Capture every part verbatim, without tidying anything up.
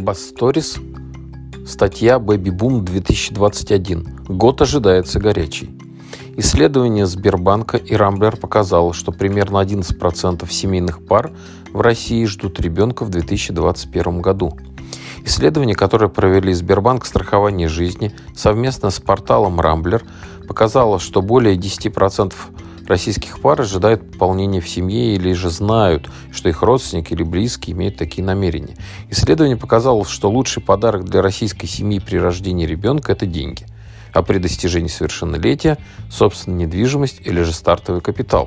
Басторис. Статья «Бэби-бум две тысячи двадцать один. Год ожидается горячий». Исследование Сбербанка и Рамблер показало, что примерно одиннадцать процентов семейных пар в России ждут ребенка в две тысячи двадцать первом году. Исследование, которое провели Сбербанк страхование жизни совместно с порталом Рамблер, показало, что более десять процентов российских пар ожидают пополнения в семье или же знают, что их родственники или близкие имеют такие намерения. Исследование показало, что лучший подарок для российской семьи при рождении ребенка – это деньги, а при достижении совершеннолетия – собственная недвижимость или же стартовый капитал.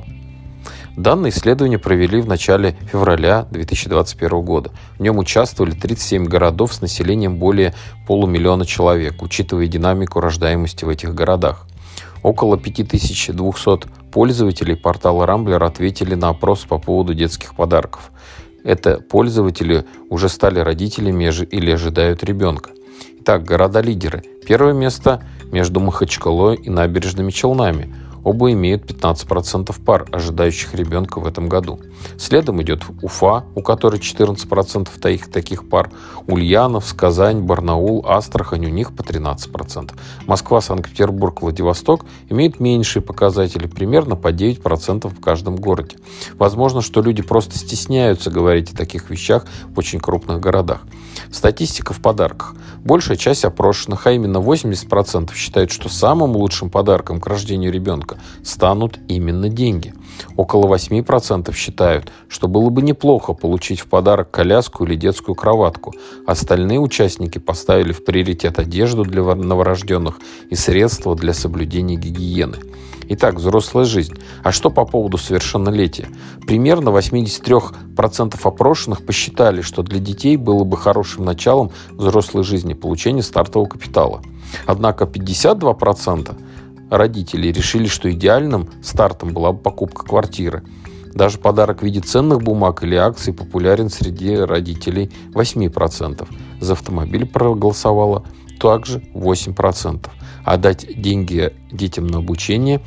Данное исследование провели в начале февраля две тысячи двадцать первого года. В нем участвовали тридцать семь городов с населением более полумиллиона человек, учитывая динамику рождаемости в этих городах. Около пять тысяч двести пользователей портала Рамблер ответили на опрос по поводу детских подарков. Это пользователи уже стали родителями или ожидают ребенка. Итак, города-лидеры. Первое место между Махачкалой и Набережными Челнами. Оба имеют пятнадцать процентов пар, ожидающих ребенка в этом году. Следом идет Уфа, у которой четырнадцать процентов таких, таких пар. Ульяновск, Казань, Барнаул, Астрахань, у них по тринадцать процентов. Москва, Санкт-Петербург, Владивосток имеют меньшие показатели, примерно по девять процентов в каждом городе. Возможно, что люди просто стесняются говорить о таких вещах в очень крупных городах. Статистика в подарках. Большая часть опрошенных, а именно восемьдесят процентов, считают, что самым лучшим подарком к рождению ребенка станут именно деньги. Около восемь процентов считают, что было бы неплохо получить в подарок коляску или детскую кроватку. Остальные участники поставили в приоритет одежду для новорожденных и средства для соблюдения гигиены. Итак, взрослая жизнь. А что по поводу совершеннолетия? Примерно восемьдесят три процента опрошенных посчитали, что для детей было бы хорошим началом взрослой жизни получение стартового капитала. Однако пятьдесят два процента родителей решили, что идеальным стартом была бы покупка квартиры. Даже подарок в виде ценных бумаг или акций популярен среди родителей восемь процентов. За автомобиль проголосовало также восемь процентов. А дать деньги детям на обучение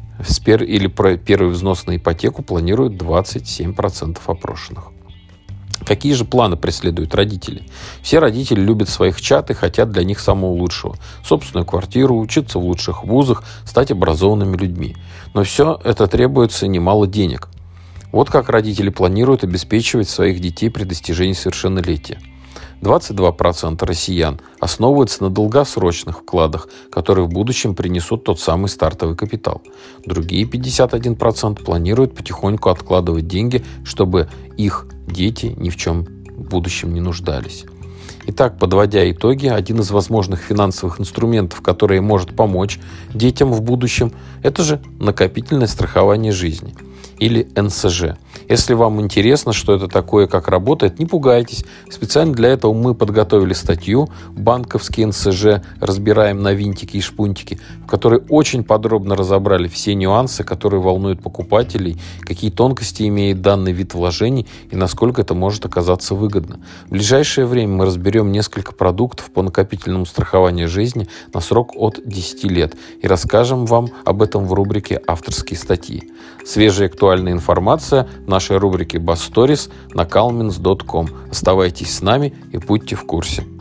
или первый взнос на ипотеку планируют двадцать семь процентов опрошенных. Какие же планы преследуют родители? Все родители любят своих чад и хотят для них самого лучшего. Собственную квартиру, учиться в лучших вузах, стать образованными людьми. Но все это требуется немало денег. Вот как родители планируют обеспечивать своих детей при достижении совершеннолетия. двадцать два процента россиян основываются на долгосрочных вкладах, которые в будущем принесут тот самый стартовый капитал. Другие пятьдесят один процент планируют потихоньку откладывать деньги, чтобы их дети ни в чем в будущем не нуждались. Итак, подводя итоги, один из возможных финансовых инструментов, который может помочь детям в будущем, это же накопительное страхование жизни, или эн эс жэ. Если вам интересно, что это такое, как работает, не пугайтесь. Специально для этого мы подготовили статью «Банковский эн эс жэ. Разбираем на винтики и шпунтики», в которой очень подробно разобрали все нюансы, которые волнуют покупателей, какие тонкости имеет данный вид вложений и насколько это может оказаться выгодно. В ближайшее время мы разберем несколько продуктов по накопительному страхованию жизни на срок от десяти лет и расскажем вам об этом в рубрике «Авторские статьи». Свежая актуальная информация в нашей рубрике «Басторис» на калминс точка ком. Оставайтесь с нами и будьте в курсе.